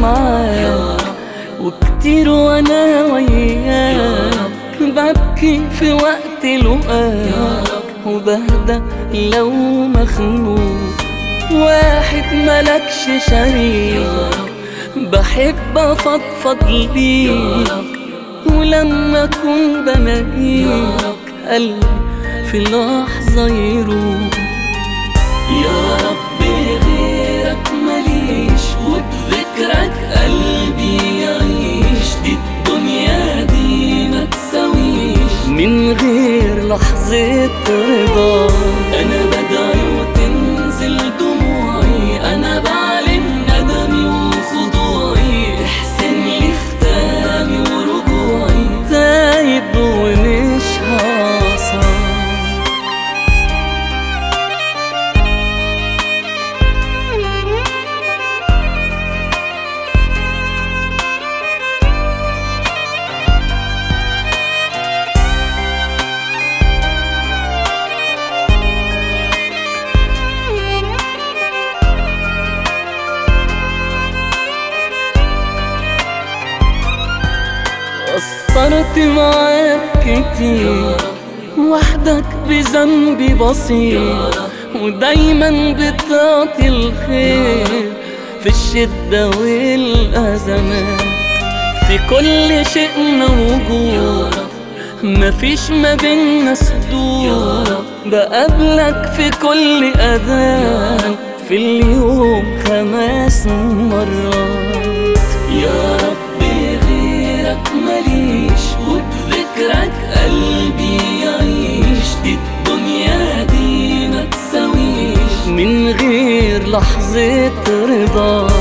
معاك، وكتير وانا وياك ببكي في وقت لقاك، وبهدى لو مخنوق. واحد ملكش شريك، بحب افضفض ليك، ولما اكون بلاقيك قلبي في لحظة يروح. يا ربي غيرك ماليش، وبذكرك قلبي يعيش، دي الدنيا دي ما تساويش من غير لحظة رضا. أنا بدعي وتنزل دموعي، أنا بعلن ندمي وخضوعي، احسن لي ختامي ورجوعي، تايب ومش هعصى. قصرت معاك كتير، وحدك بذنبي بسيط، ودايما بتعطي الخير في الشدة والأزمات. في كل شيء موجود، مفيش ما بينا سدود، بقابلك في كل أذان، في اليوم 5 مرات. يا ربي غيرك ماليش، وبذكرك قلبي يعيش، دي الدنيا دي ما تساويش من غير لحظة رضا.